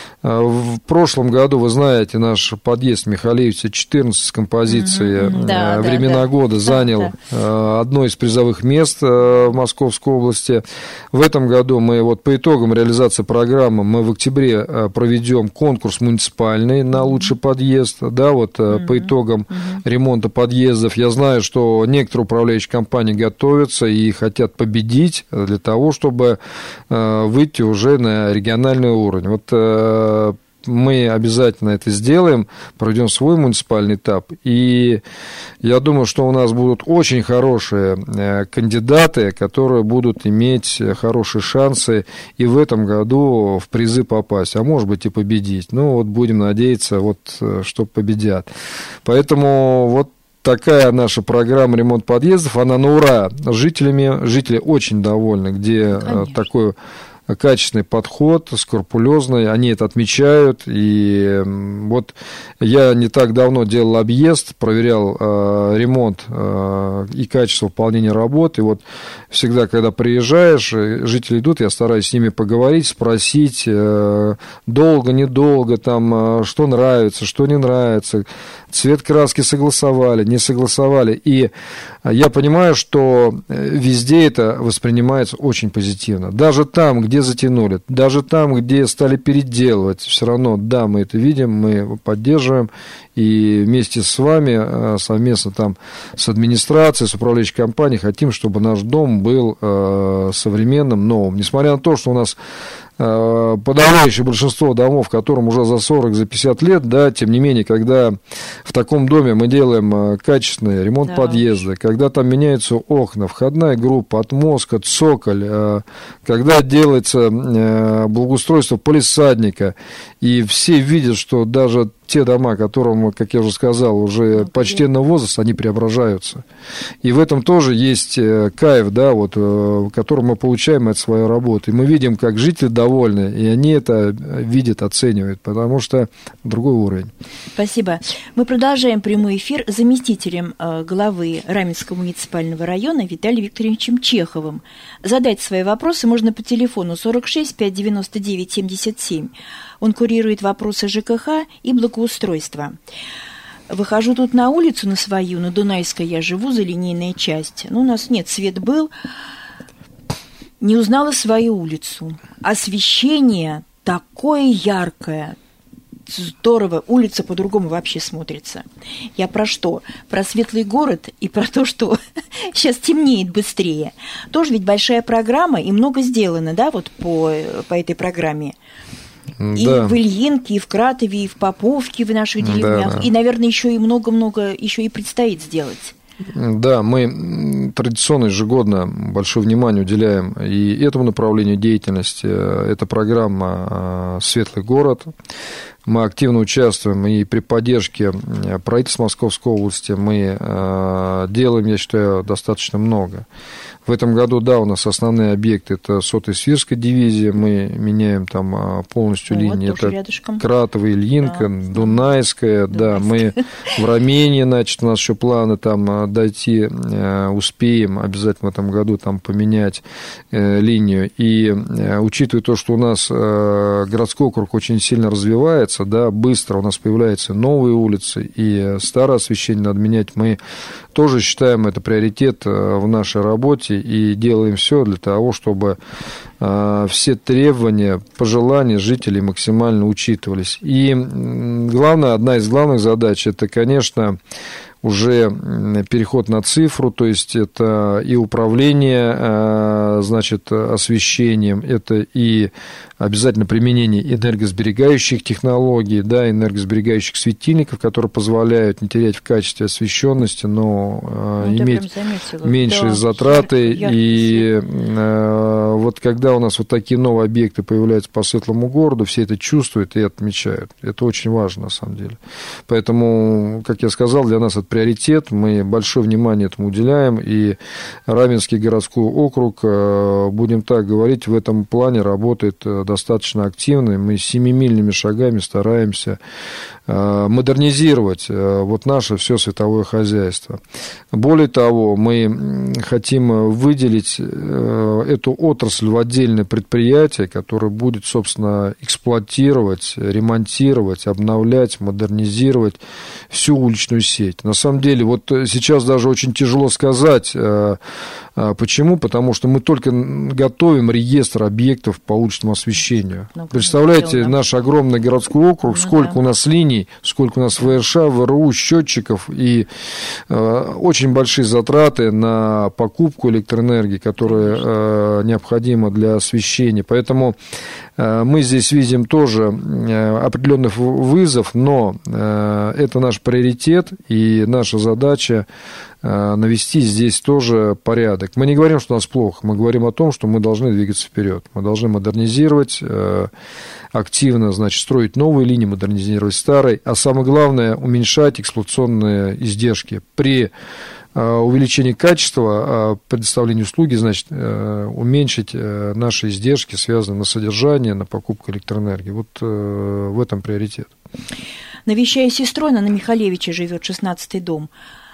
В прошлом году, вы знаете, наш подъезд Михалевича четырнадцать с композицией mm-hmm. да, «Времена да, года» да, занял да. одно из призовых мест в Московской области. В этом году мы вот по итогам реализации программы мы в октябре проведем конкурс муниципальный на лучший подъезд, да, вот mm-hmm. по итогам mm-hmm. ремонта подъездов. Я знаю, что некоторые управляющие компании готовятся и хотят победить для того, чтобы выйти уже на региональный уровень. Вот мы обязательно это сделаем, проведем свой муниципальный этап, и я думаю, что у нас будут очень хорошие кандидаты, которые будут иметь хорошие шансы и в этом году в призы попасть, а может быть и победить. Ну, вот будем надеяться, вот, что победят. Поэтому вот такая наша программа «Ремонт подъездов», она на ура жителями, жители очень довольны, где Конечно. Такой качественный подход, скрупулезный, они это отмечают, и вот я не так давно делал объезд, проверял э, ремонт э, и качество выполнения работ, и вот всегда, когда приезжаешь, жители идут, я стараюсь с ними поговорить, спросить, э, долго, недолго, там, э, что нравится, что не нравится, цвет краски согласовали, не согласовали, и я понимаю, что везде это воспринимается очень позитивно, даже там, где затянули, даже там, где стали переделывать, все равно, да, мы это видим, мы его поддерживаем, и вместе с вами, совместно там с администрацией, с управляющей компанией хотим, чтобы наш дом был современным, новым. Несмотря на то, что у нас подавляющее большинство домов, которым уже за сорок, за пятьдесят лет, да, тем не менее, когда в таком доме мы делаем качественный ремонт да. подъезда, когда там меняются окна, входная группа, отмостка, цоколь, когда делается благоустройство палисадника, и все видят, что даже те дома, которым, как я уже сказал, уже почтенного возраста, они преображаются. И в этом тоже есть кайф, да, вот, который мы получаем от своей работы. И мы видим, как жители довольны, и они это видят, оценивают, потому что другой уровень. Спасибо. Мы продолжаем прямой эфир с заместителем главы Раменского муниципального района Виталием Викторовичем Чеховым. Задать свои вопросы можно по телефону сорок шесть пятьсот девяносто девять семьдесят семь. Он курирует вопросы ЖКХ и благоустройства. Выхожу тут на улицу на свою, на Дунайской я живу, за линейная часть. Ну, у нас нет, свет был. Не узнала свою улицу. Освещение такое яркое. Здорово, улица по-другому вообще смотрится. Я про что? Про светлый город и про то, что сейчас темнеет быстрее. Тоже ведь большая программа, и много сделано, да, вот по, по этой программе. И да. в Ильинке, и в Кратове, и в Поповке, в наших деревнях. Да, да. И, наверное, еще и много-много еще и предстоит сделать. Да, мы традиционно ежегодно большое внимание уделяем и этому направлению деятельности. Это программа «Светлый город». Мы активно участвуем и при поддержке правительства Московской области. Мы делаем, я считаю, достаточно много. В этом году, да, у нас основные объекты – это сотая Свирская дивизия, мы меняем там полностью вот, линии, это рядышком. Кратово, Ильинка, да. Дунайская, да, мы в Рамении, значит, у нас еще планы там дойти, успеем обязательно в этом году там поменять линию, и учитывая то, что у нас городской округ очень сильно развивается, да, быстро у нас появляются новые улицы, и старое освещение надо менять, мы тоже считаем это приоритет в нашей работе и делаем все для того, чтобы все требования, пожелания жителей максимально учитывались. И главное, одна из главных задач – это, конечно, уже переход на цифру, то есть это и управление, значит, освещением, это и обязательно применение энергосберегающих технологий, да, энергосберегающих светильников, которые позволяют не терять в качестве освещенности, но ну, иметь меньшие да, затраты. Яркий, и яркий вот когда у нас вот такие новые объекты появляются по светлому городу, все это чувствуют и отмечают. Это очень важно, на самом деле. Поэтому, как я сказал, для нас это приоритет. Мы большое внимание этому уделяем. И Раменский городской округ, будем так говорить, в этом плане работает достаточно активно. Мы семимильными шагами стараемся модернизировать вот наше все световое хозяйство. Более того, мы хотим выделить эту отрасль в отдельное предприятие, которое будет, собственно, эксплуатировать, ремонтировать, обновлять, модернизировать всю уличную сеть. На самом деле, вот сейчас даже очень тяжело сказать, почему, потому что мы только готовим реестр объектов по уличному освещению. Ну, представляете, наш огромный городской округ, ну, сколько да. у нас линий, сколько у нас ВРШ, ВРУ, счетчиков, и э, очень большие затраты на покупку электроэнергии, которая э, необходима для освещения. Поэтому э, мы здесь видим тоже э, определенный вызов, но э, это наш приоритет, и наша задача э, навести здесь тоже порядок. Мы не говорим, что у нас плохо, мы говорим о том, что мы должны двигаться вперед, мы должны модернизировать, э, активно, значит, строить новые линии, модернизировать старые, а самое главное, уменьшать эксплуатационные издержки. При увеличении качества предоставления услуги, значит, уменьшить наши издержки, связанные на содержание, на покупку электроэнергии. Вот в этом приоритет. Навещая сестру, она на Михалевича живет, шестнадцатый дом.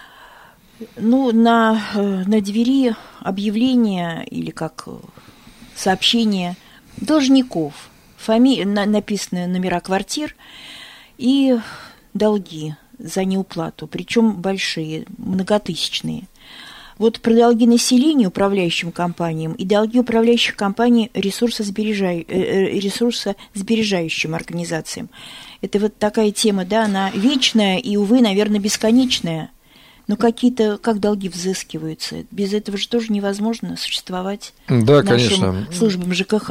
Ну, на, на двери объявление или как сообщение должников. Фами... Написаны номера квартир и долги за неуплату, причем большие, многотысячные. Вот про долги населению, управляющим компаниям, и долги управляющих компаний ресурсосбережай... ресурсосбережающим организациям. Это вот такая тема, да, она вечная и, увы, наверное, бесконечная. Но какие-то, как долги взыскиваются? Без этого же тоже невозможно существовать да, нашим конечно. службам ЖКХ.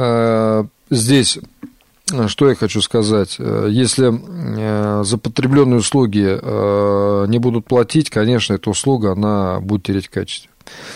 Здесь, что я хочу сказать, если за потребленные услуги не будут платить, конечно, эта услуга, она будет терять в качестве.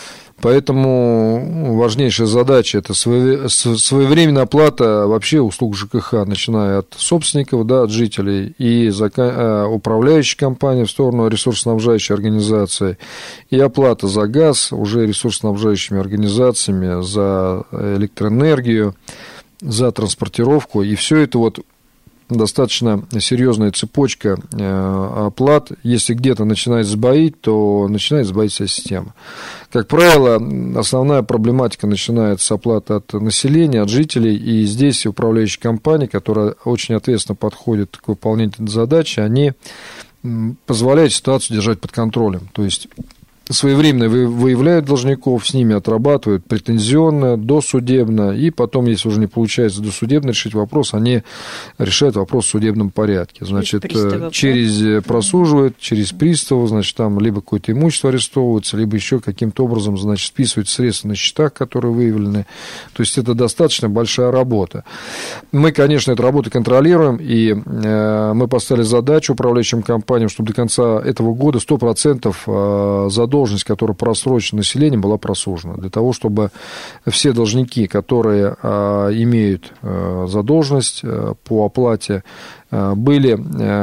Поэтому важнейшая задача – это своевременная оплата вообще услуг ЖКХ, начиная от собственников, да, от жителей, и управляющей компании в сторону ресурсоснабжающей организации, и оплата за газ уже ресурсоснабжающими организациями, за электроэнергию, за транспортировку, и все это вот достаточно серьезная цепочка оплат. Если где-то начинает сбоить, то начинает сбоить вся система. Как правило, основная проблематика начинается с оплаты от населения, от жителей, и здесь управляющие компании, которые очень ответственно подходят к выполнению этой задачи, они позволяют ситуацию держать под контролем. То есть своевременно выявляют должников, с ними отрабатывают претензионно, досудебно, и потом, если уже не получается досудебно решить вопрос, они решают вопрос в судебном порядке. Значит, через, приставов, через да? просуживают, через приставов, значит, там либо какое-то имущество арестовывается, либо еще каким-то образом, значит, списывают средства на счетах, которые выявлены. То есть это достаточно большая работа. Мы, конечно, эту работу контролируем, и э, мы поставили задачу управляющим компаниям, чтобы до конца этого года сто процентов задолженность, которая просрочена населением, была просужена. Для того, чтобы все должники, которые а, имеют а, задолженность а, по оплате, а, были,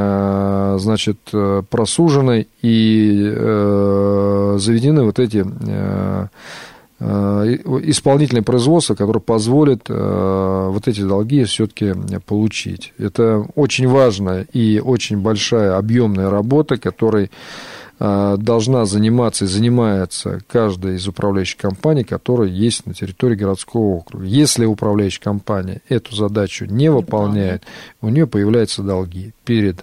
а, значит, просужены и а, заведены вот эти а, исполнительное производство, которое позволит э, вот эти долги все-таки получить. Это очень важная и очень большая объемная работа, которой э, должна заниматься и занимается каждая из управляющих компаний, которая есть на территории городского округа. Если управляющая компания эту задачу не выполняет, у нее появляются долги перед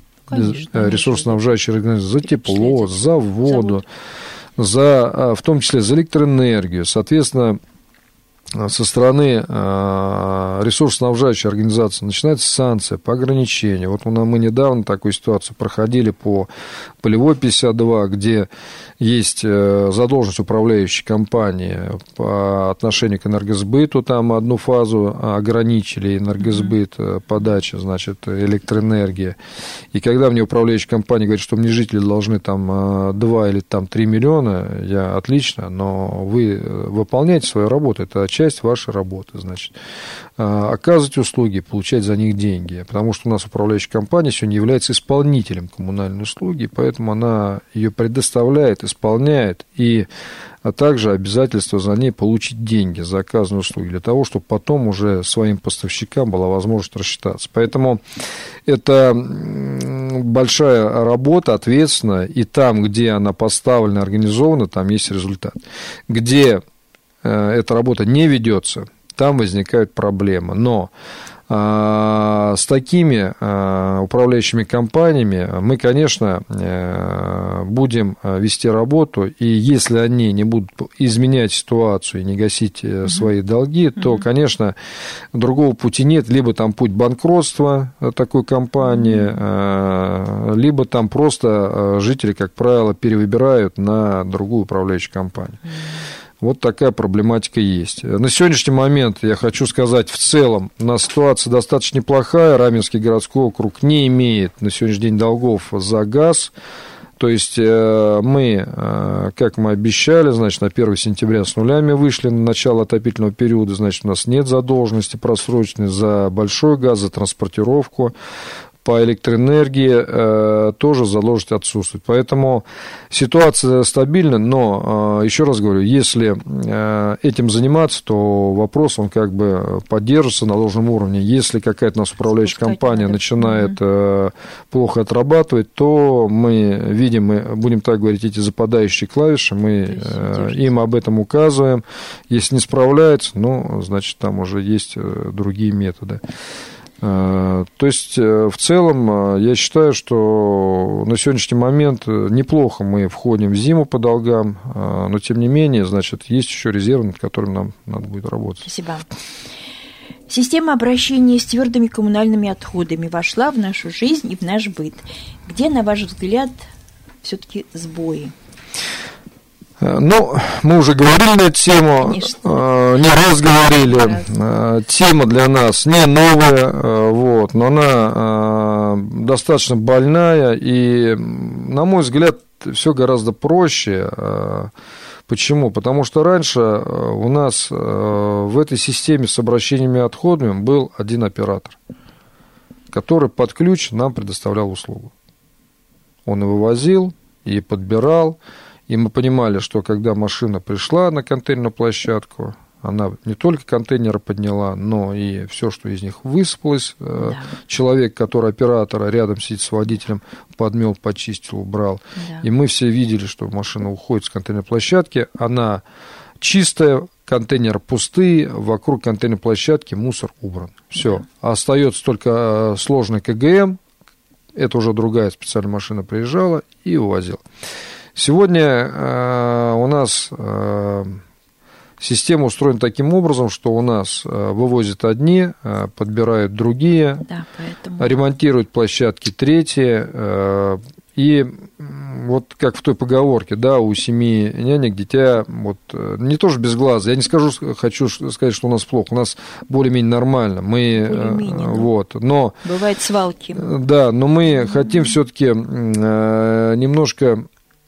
ресурсоснабжающей организацией за тепло, за воду, за, в том числе за электроэнергию. Соответственно, со стороны ресурсоснабжающей организации начинается санкция по ограничению. Вот мы недавно такую ситуацию проходили по Полевой пятьдесят два, где есть задолженность управляющей компании по отношению к энергосбыту, там одну фазу ограничили, энергосбыт, подача, значит, электроэнергии. И когда мне управляющая компания говорит, что мне жители должны там два или там три миллиона, я отлично, но вы выполняете свою работу, это часть вашей работы, значит, оказывать услуги, получать за них деньги, потому что у нас управляющая компания сегодня является исполнителем коммунальной услуги, поэтому она ее предоставляет, исполняет, и а также обязательство за ней получить деньги за оказанные услуги, для того, чтобы потом уже своим поставщикам была возможность рассчитаться. Поэтому это большая работа, ответственная, и там, где она поставлена, организована, там есть результат. Где эта работа не ведется, там возникают проблемы. Но а, с такими а, управляющими компаниями мы, конечно, будем вести работу, и если они не будут изменять ситуацию и не гасить mm-hmm. свои долги, то, mm-hmm. конечно, другого пути нет. Либо там путь банкротства такой компании, mm-hmm. либо там просто жители, как правило, перевыбирают на другую управляющую компанию. Mm-hmm. Вот такая проблематика есть. На сегодняшний момент, я хочу сказать, в целом, у нас ситуация достаточно неплохая. Раменский городской округ не имеет на сегодняшний день долгов за газ. То есть мы, как мы обещали, значит, на первое сентября с нулями вышли на начало отопительного периода, значит, у нас нет задолженности просроченной за большой газ, за транспортировку. По электроэнергии э, тоже задолженность отсутствует. Поэтому ситуация стабильна, но, э, еще раз говорю, если э, этим заниматься, то вопрос, он как бы поддерживается на должном уровне. Если какая-то у нас управляющая компания начинает э, плохо отрабатывать, то мы видим, мы будем так говорить, эти западающие клавиши, мы э, им об этом указываем. Если не справляется, ну, значит, там уже есть другие методы. То есть, в целом, я считаю, что на сегодняшний момент неплохо мы входим в зиму по долгам, но, тем не менее, значит, есть еще резервы, над которыми нам надо будет работать. Спасибо. Система обращения с твердыми коммунальными отходами вошла в нашу жизнь и в наш быт. Где, на ваш взгляд, все-таки сбои? Ну, мы уже говорили на эту тему, Конечно. не раз говорили, да. Тема для нас не новая, вот, но она достаточно больная, и, на мой взгляд, все гораздо проще. Почему? Потому что раньше у нас в этой системе с обращениями отходами был один оператор, который под ключ нам предоставлял услугу. Он и вывозил, и подбирал. И мы понимали, что когда машина пришла на контейнерную площадку, она не только контейнеры подняла, но и все, что из них высыпалось. Да. Человек, который оператор, рядом сидит с водителем, подмел, почистил, убрал. Да. И мы все видели, что машина уходит с контейнерной площадки, она чистая, контейнеры пустые, вокруг контейнерной площадки мусор убран. Все. Да. Остается только сложный КГМ, это уже другая специальная машина приезжала и увозила. Сегодня э, у нас э, система устроена таким образом, что у нас э, вывозят одни, э, подбирают другие, да, поэтому... ремонтируют площадки третьи. Э, и вот как в той поговорке, да, у семи нянек дитя, вот, не тоже без глаза. Я не скажу, хочу сказать, что у нас плохо, у нас более-менее нормально. Мы, более-менее, вот, но... Бывают свалки. Да, но мы mm-hmm. хотим все-таки э, немножко...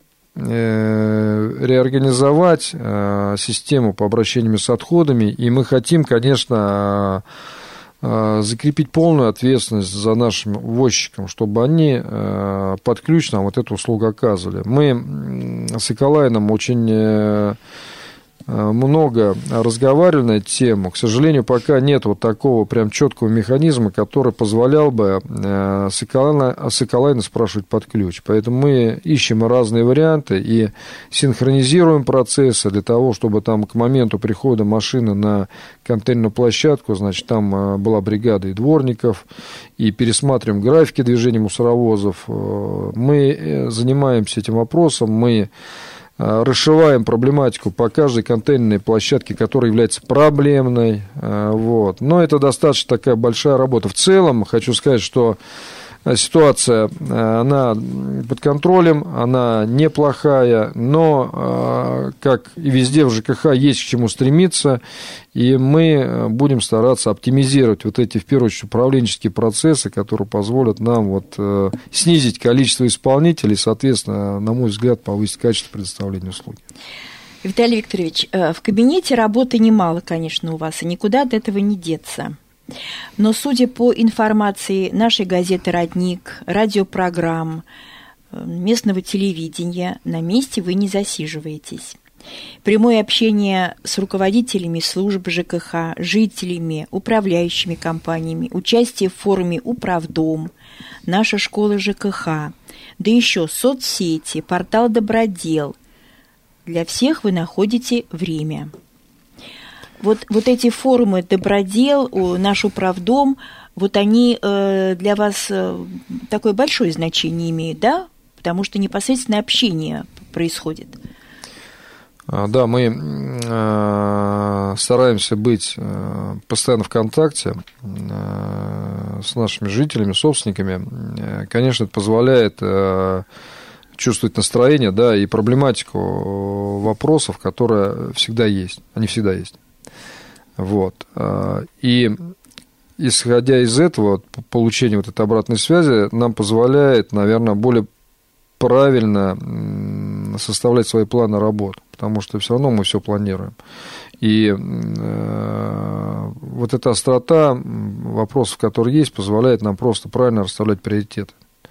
реорганизовать систему по обращению с отходами, и мы хотим, конечно, закрепить полную ответственность за нашим возчикам, чтобы они под ключ нам вот эту услугу оказывали. Мы с Эколайном очень много разговаривали на эту тему. К сожалению, пока нет вот такого прям четкого механизма, который позволял бы с Эколайна, с Эколайна спрашивать под ключ. Поэтому мы ищем разные варианты и синхронизируем процессы для того, чтобы там к моменту прихода машины на контейнерную площадку, значит, там была бригада и дворников, и пересматриваем графики движения мусоровозов. Мы занимаемся этим вопросом, мы расшиваем проблематику по каждой контейнерной площадке, которая является проблемной. Вот. Но это достаточно такая большая работа. В целом, хочу сказать, что ситуация, она под контролем, она неплохая, но, как и везде в ЖКХ, есть к чему стремиться, и мы будем стараться оптимизировать вот эти, в первую очередь, управленческие процессы, которые позволят нам вот снизить количество исполнителей, соответственно, на мой взгляд, повысить качество предоставления услуги. Виталий Викторович, в кабинете работы немало, конечно, у вас, и никуда от этого не деться. Но, судя по информации нашей газеты «Родник», радиопрограмм, местного телевидения, на месте вы не засиживаетесь. Прямое общение с руководителями служб ЖКХ, жителями, управляющими компаниями, участие в форуме «Управдом», наша школа ЖКХ, да еще соцсети, портал «Добродел». Для всех вы находите время. Вот, вот эти форумы «Добродел», наш управдом, вот они э, для вас э, такое большое значение имеют, да? Потому что непосредственное общение происходит. Да, мы э, стараемся быть э, постоянно в контакте э, с нашими жителями, собственниками. Э, конечно, это позволяет э, чувствовать настроение, да, и проблематику вопросов, которая всегда есть. Они всегда есть. Вот. И исходя из этого, получение вот этой обратной связи нам позволяет, наверное, более правильно составлять свои планы работы, потому что все равно мы все планируем. И вот эта острота вопросов, которые есть, позволяет нам просто правильно расставлять приоритеты.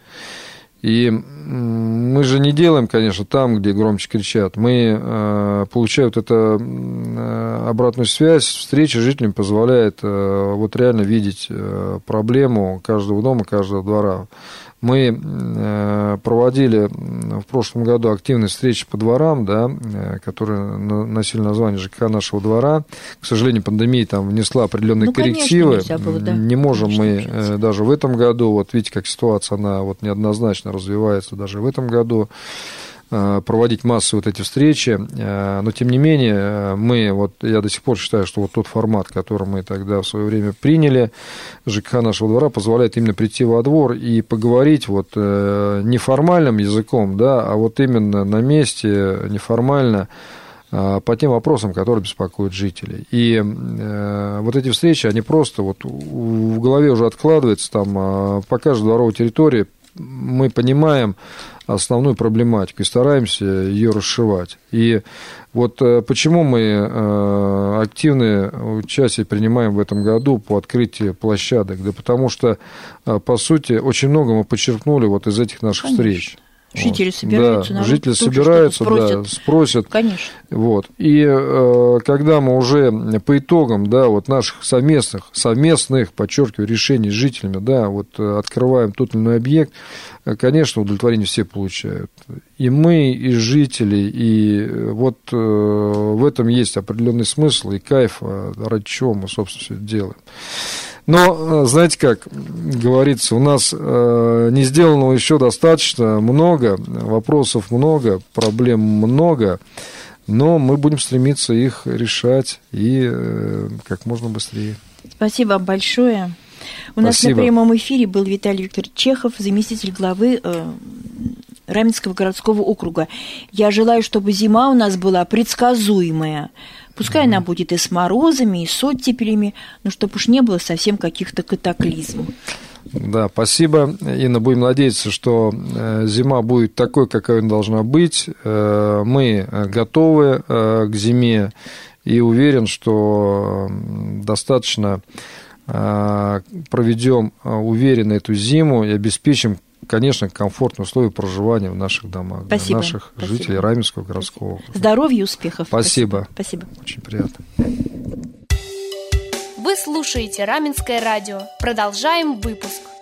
И мы же не делаем, конечно, там, где громче кричат. Мы э, получаем вот эту э, обратную связь. Встреча с жителями позволяет э, вот реально видеть э, проблему каждого дома, каждого двора. Мы э, проводили в прошлом году активные встречи по дворам, да, э, которые носили название ЖКХ нашего двора. К сожалению, пандемия там внесла определенные ну, коррективы. Конечно, было, да. Не можем конечно, мы э, даже в этом году, вот видите, как ситуация, она вот неоднозначно развивается даже в этом году, проводить массовые вот эти встречи, но тем не менее мы, вот я до сих пор считаю, что вот тот формат, который мы тогда в свое время приняли, ЖКХ нашего двора, позволяет именно прийти во двор и поговорить вот неформальным языком, да, а вот именно на месте, неформально, по тем вопросам, которые беспокоят жителей. И э, вот эти встречи, они просто вот в голове уже откладываются, там по каждой дворовой территории мы понимаем основную проблематику и стараемся ее расшивать. И вот почему мы активное участие принимаем в этом году по открытию площадок? Да потому что, по сути, очень много мы подчеркнули вот из этих наших Конечно. Встреч. Жители собираются, да, жители собираются, спросят. Да, спросят. Конечно. Вот. И э, когда мы уже по итогам, да, вот наших совместных, совместных, подчеркиваю, решений с жителями, да, вот открываем тот или иной объект, конечно, удовлетворение все получают. И мы, и жители, и вот э, в этом есть определенный смысл и кайф, ради чего мы, собственно, все это делаем. Но, знаете, как говорится, у нас не сделанного еще достаточно много, вопросов много, проблем много, но мы будем стремиться их решать и как можно быстрее. Спасибо вам большое. У нас Спасибо. На прямом эфире был Виталий Викторович Чехов, заместитель главы Раменского городского округа. Я желаю, чтобы зима у нас была предсказуемая. Пускай mm-hmm. она будет и с морозами, и с оттепелями, но чтобы уж не было совсем каких-то катаклизмов. Да, спасибо, Инна. Будем надеяться, что зима будет такой, какой она должна быть. Мы готовы к зиме и уверен, что достаточно проведем уверенно эту зиму и обеспечим, конечно, комфортные условия проживания в наших домах, Спасибо. Для наших Спасибо. жителей Раменского городского округа. Здоровья и успехов. Спасибо. Спасибо. Очень приятно. Вы слушаете Раменское радио. Продолжаем выпуск.